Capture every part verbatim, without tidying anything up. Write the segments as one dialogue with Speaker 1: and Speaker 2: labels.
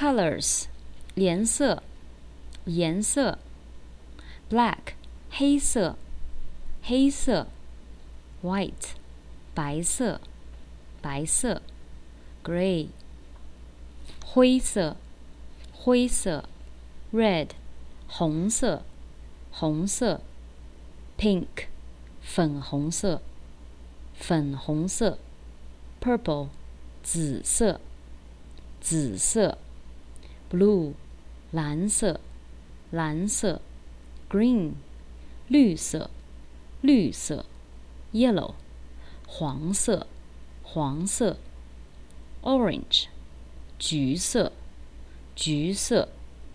Speaker 1: colors 颜色颜色 black 黑色黑色 white 白色白色 gray 灰色灰色 red 红色红色 pink 粉红色粉红色 purple 紫色紫色 blue 蓝色蓝色 green 绿色绿色 yellow 黄色黄色 orange 橘色橘色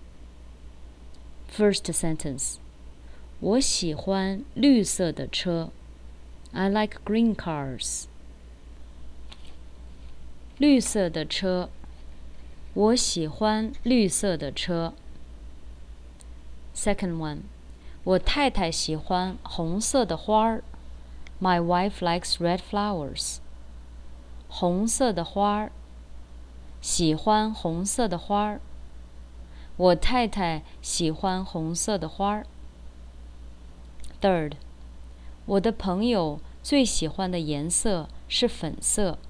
Speaker 1: First sentence 我喜欢绿色的车 I like green cars 绿色的车我喜欢绿色的车 Second one 我太太喜欢红色的花儿 My wife likes red flowers 红色的花儿喜欢红色的花儿我太太喜欢红色的花儿 Third 我的朋友最喜欢的颜色是粉色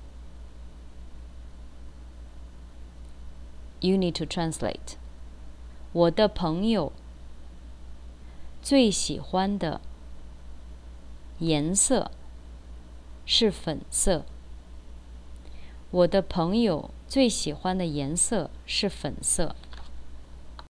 Speaker 1: You need to translate 我的朋友最喜欢的颜色是粉色我的朋友最喜欢的颜色是粉色